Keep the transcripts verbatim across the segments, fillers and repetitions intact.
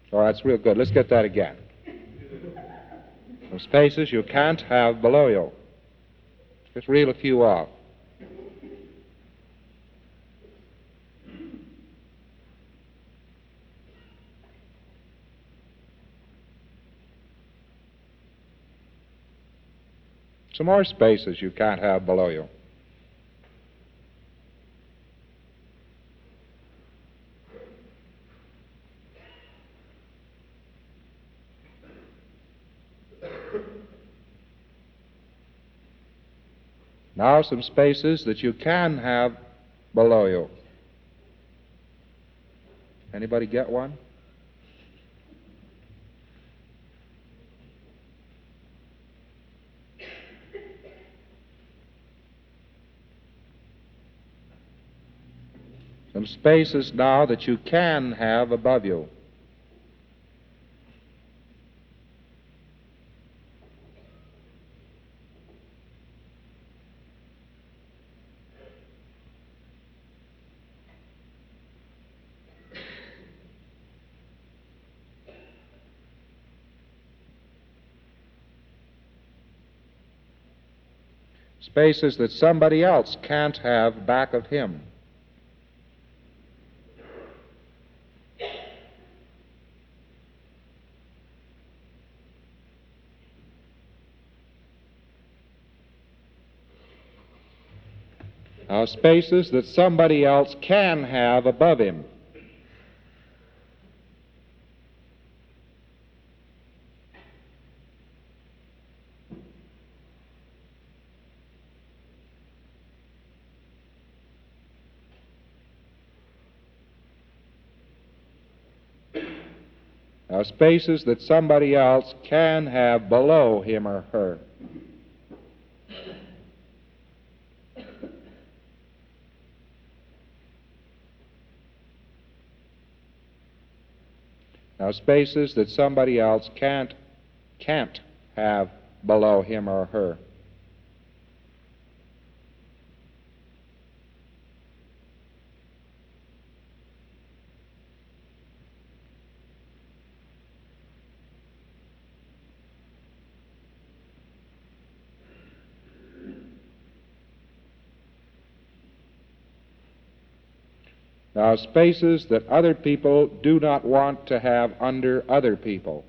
Oh, that's real good. Let's get that again. Some spaces you can't have below you. Just reel a few off. Some more spaces you can't have below you. Now some spaces that you can have below you. Anybody get one? Some spaces now that you can have above you. Spaces that somebody else can't have back of him. Now, spaces that somebody else can have above him. Now, spaces that somebody else can have below him or her. Now, spaces that somebody else can't, can't have below him or her. Now, spaces that other people do not want to have under other people.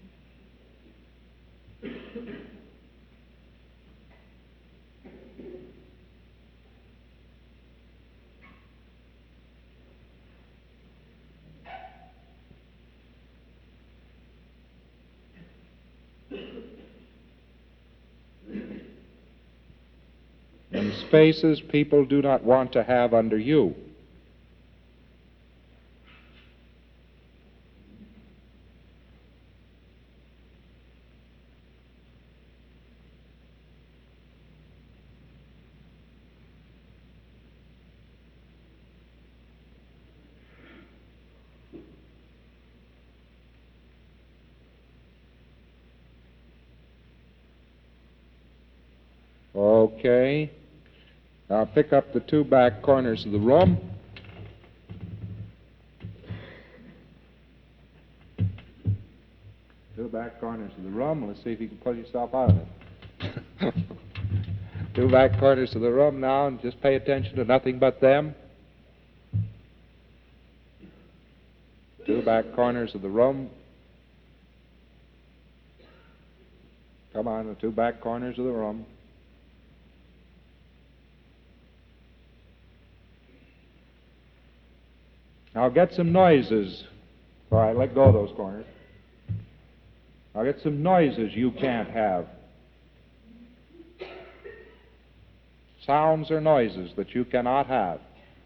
And spaces people do not want to have under you. Okay. Now pick up the two back corners of the room. Two back corners of the room. Let's see if you can pull yourself out of it. Two back corners of the room now, and just pay attention to nothing but them. Two back corners of the room. Come on, the two back corners of the room. Now get some noises. All right, let go of those corners. Now get some noises you can't have. Sounds or noises that you cannot have.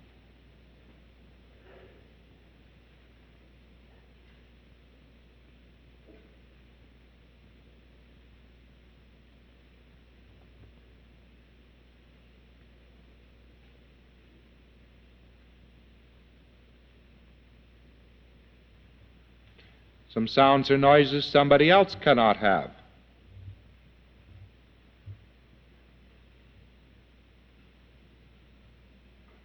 Some sounds or noises somebody else cannot have.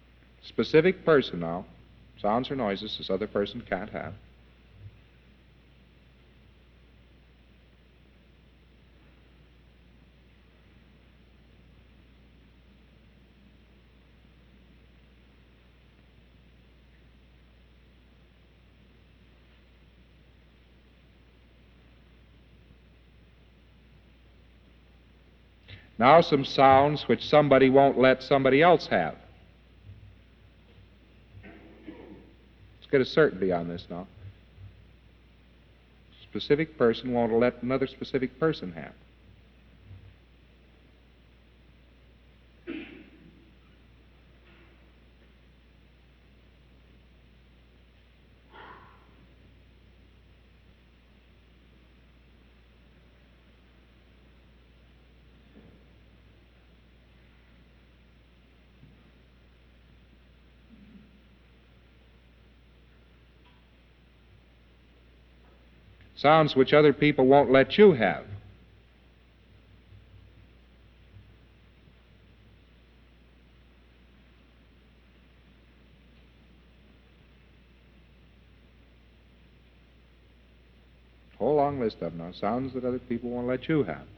Specific person now. Sounds or noises this other person can't have. Now some sounds which somebody won't let somebody else have. Let's get a certainty on this now. Specific person won't let another specific person have. Sounds which other people won't let you have. Whole long list of them now. Sounds that other people won't let you have.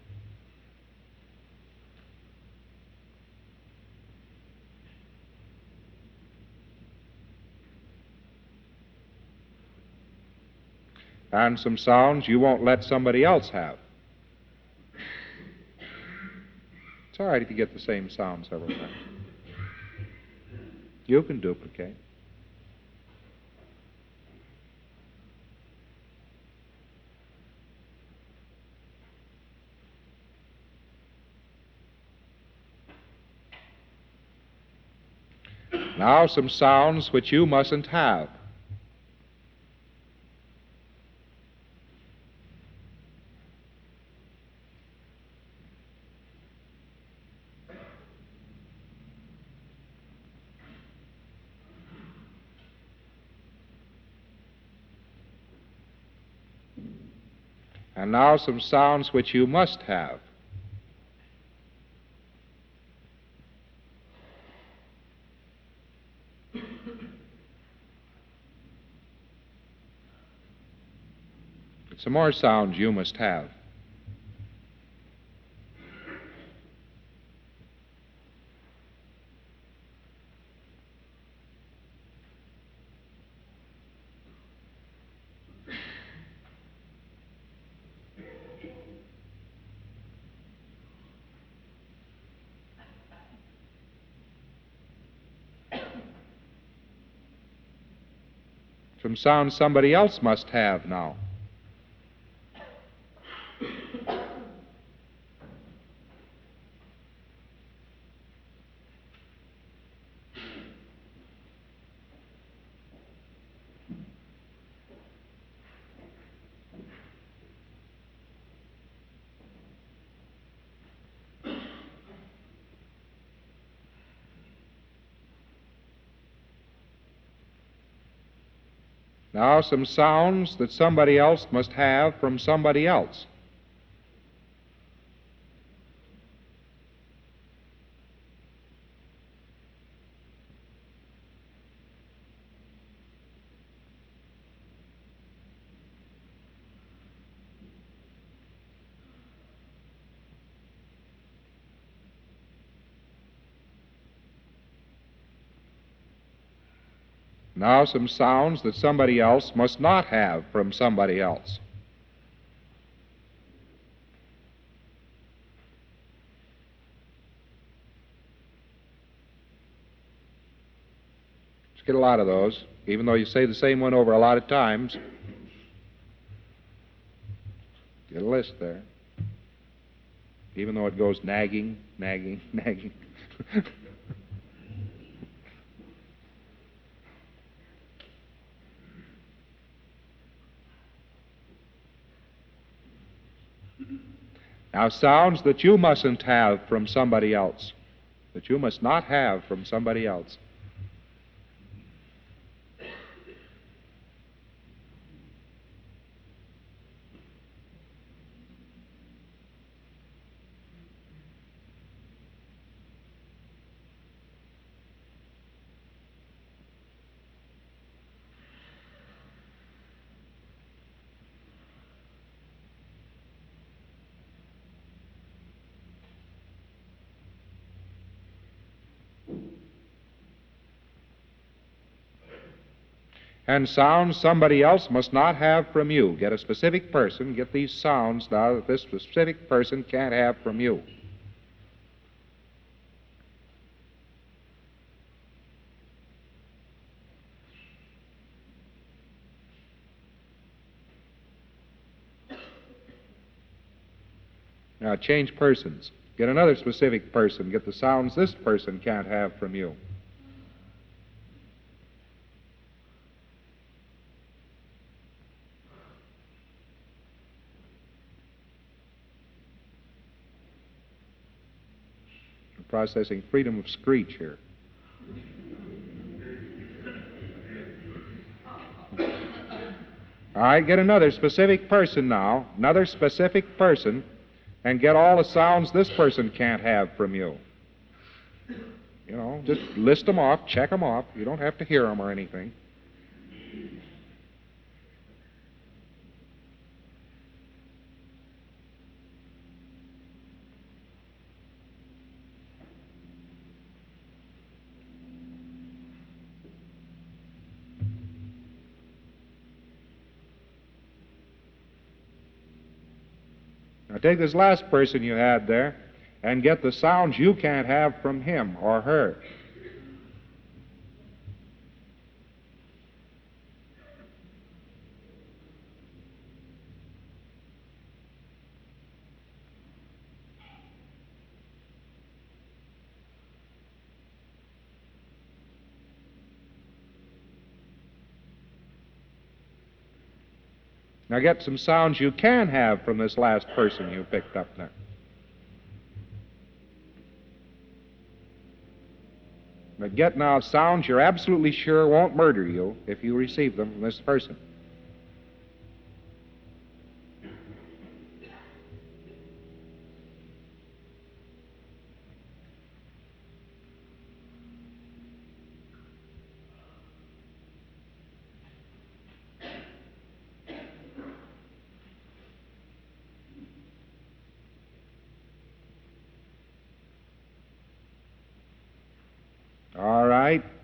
And some sounds you won't let somebody else have. It's all right if you get the same sound several times. You can duplicate. Now some sounds which you mustn't have. And now some sounds which you must have. Some more sounds you must have. Some sounds somebody else must have now. Now some sounds that somebody else must have from somebody else. Now some sounds that somebody else must not have from somebody else. Let's get a lot of those, even though you say the same one over a lot of times. Get a list there. Even though it goes nagging, nagging, nagging. Now, sounds that you mustn't have from somebody else, that you must not have from somebody else. And sounds somebody else must not have from you. Get a specific person, get these sounds now that this specific person can't have from you. Now change persons. Get another specific person. Get the sounds this person can't have from you. We're processing freedom of screech here. All right, get another specific person now, another specific person, and get all the sounds this person can't have from you. You know, just list them off, check them off. You don't have to hear them or anything. Now take this last person you had there and get the sounds you can't have from him or her. Now get some sounds you can have from this last person you picked up there. But get now sounds you're absolutely sure won't murder you if you receive them from this person. All right.